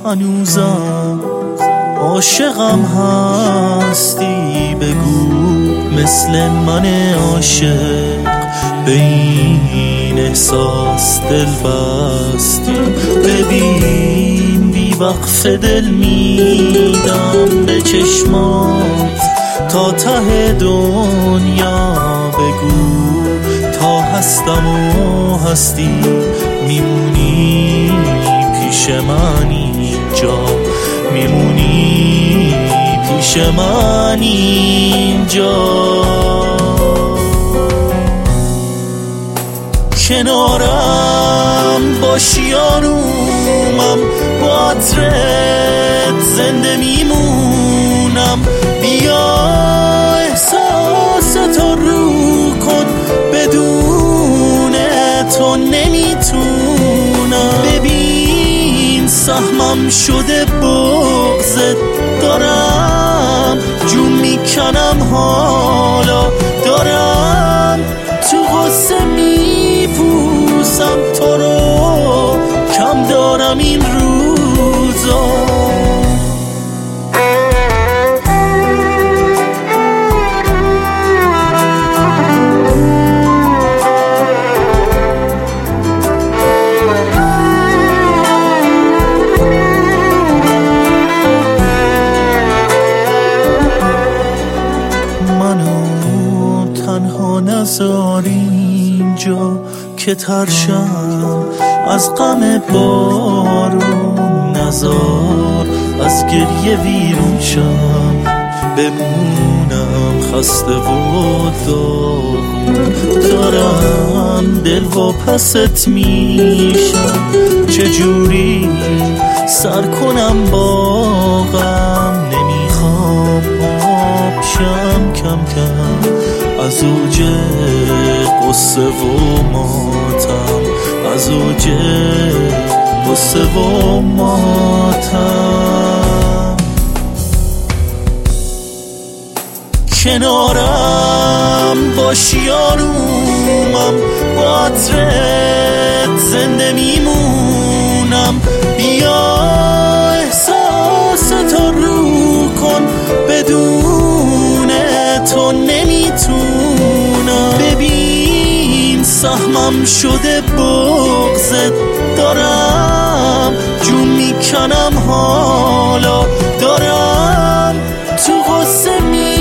هنوزم عاشقم هستی، بگو مثل من عاشق به این احساس دل بستی. ببین بی وقف دل میدم به چشمات تا ته دنیا، بگو تا هستم و هستی میمونی پیش من اینجا، میمونی پیش من اینجا. کنارم باشی آرومم، با عطرت زنده میمونم. بیا احساستو رو کن، بدون تو نمیتونم. ببین سهمم شده بغضت، دارم جون میکنم حالا، دارم تو غصه میپوسم تو رو، کم دارم این روزا. تنها نذار اینجا که ترشم از غم بارون، نذار از گریه ویرون شم، بمونم خسته و داغون. دارم دل و پست میشم، چجوری سر کنم باغم، نمیخوام آب شم کم کم از اوج قصه و ماتم، از اوج قصه و ماتم. کنارم باشی آرومم، با عطرت زنده میمونم. بیا احساستو رو کن، بدون تو نمیتونم. ببین سهمم شده بغضت، دارم جون میکنم حالا، دارم تو غصه